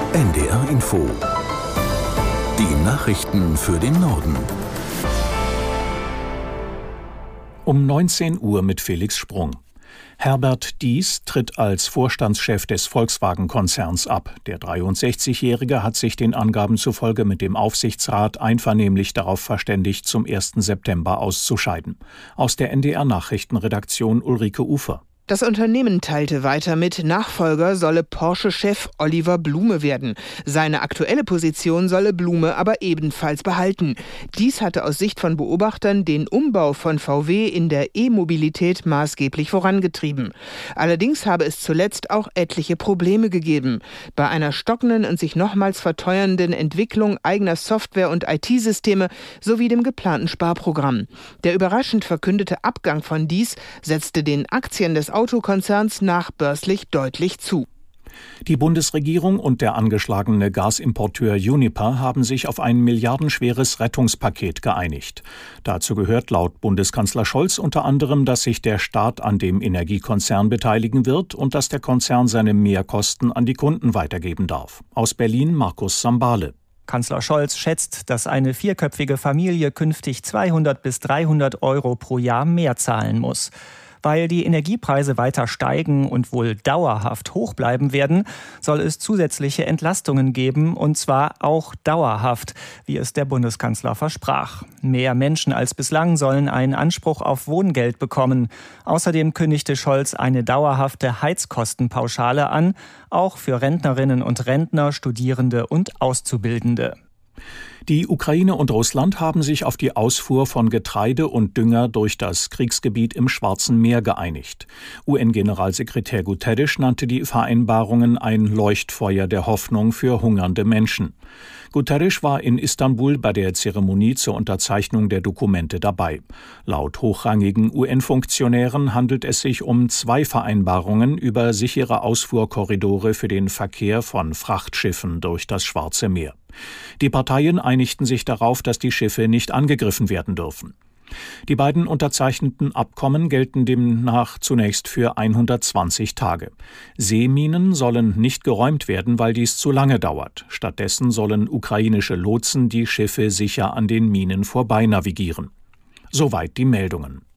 NDR Info. Die Nachrichten für den Norden. Um 19 Uhr mit Felix Sprung. Herbert Diess tritt als Vorstandschef des Volkswagen-Konzerns ab. Der 63-Jährige hat sich den Angaben zufolge mit dem Aufsichtsrat einvernehmlich darauf verständigt, zum 1. September auszuscheiden. Aus der NDR-Nachrichtenredaktion Ulrike Ufer. Das Unternehmen teilte weiter mit, Nachfolger solle Porsche-Chef Oliver Blume werden. Seine aktuelle Position solle Blume aber ebenfalls behalten. Dies hatte aus Sicht von Beobachtern den Umbau von VW in der E-Mobilität maßgeblich vorangetrieben. Allerdings habe es zuletzt auch etliche Probleme gegeben. Bei einer stockenden und sich nochmals verteuernden Entwicklung eigener Software- und IT-Systeme sowie dem geplanten Sparprogramm. Der überraschend verkündete Abgang von Diess setzte den Aktien des Autokonzerns nachbörslich deutlich zu. Die Bundesregierung und der angeschlagene Gasimporteur Uniper haben sich auf ein milliardenschweres Rettungspaket geeinigt. Dazu gehört laut Bundeskanzler Scholz unter anderem, dass sich der Staat an dem Energiekonzern beteiligen wird und dass der Konzern seine Mehrkosten an die Kunden weitergeben darf. Aus Berlin Markus Sambale. Kanzler Scholz schätzt, dass eine vierköpfige Familie künftig 200 bis 300 Euro pro Jahr mehr zahlen muss. Weil die Energiepreise weiter steigen und wohl dauerhaft hoch bleiben werden, soll es zusätzliche Entlastungen geben, und zwar auch dauerhaft, wie es der Bundeskanzler versprach. Mehr Menschen als bislang sollen einen Anspruch auf Wohngeld bekommen. Außerdem kündigte Scholz eine dauerhafte Heizkostenpauschale an, auch für Rentnerinnen und Rentner, Studierende und Auszubildende. Die Ukraine und Russland haben sich auf die Ausfuhr von Getreide und Dünger durch das Kriegsgebiet im Schwarzen Meer geeinigt. UN-Generalsekretär Guterres nannte die Vereinbarungen ein Leuchtfeuer der Hoffnung für hungernde Menschen. Guterres war in Istanbul bei der Zeremonie zur Unterzeichnung der Dokumente dabei. Laut hochrangigen UN-Funktionären handelt es sich um 2 Vereinbarungen über sichere Ausfuhrkorridore für den Verkehr von Frachtschiffen durch das Schwarze Meer. Die Parteien einigten sich darauf, dass die Schiffe nicht angegriffen werden dürfen. Die beiden unterzeichneten Abkommen gelten demnach zunächst für 120 Tage. Seeminen sollen nicht geräumt werden, weil dies zu lange dauert. Stattdessen sollen ukrainische Lotsen die Schiffe sicher an den Minen vorbei navigieren. Soweit die Meldungen.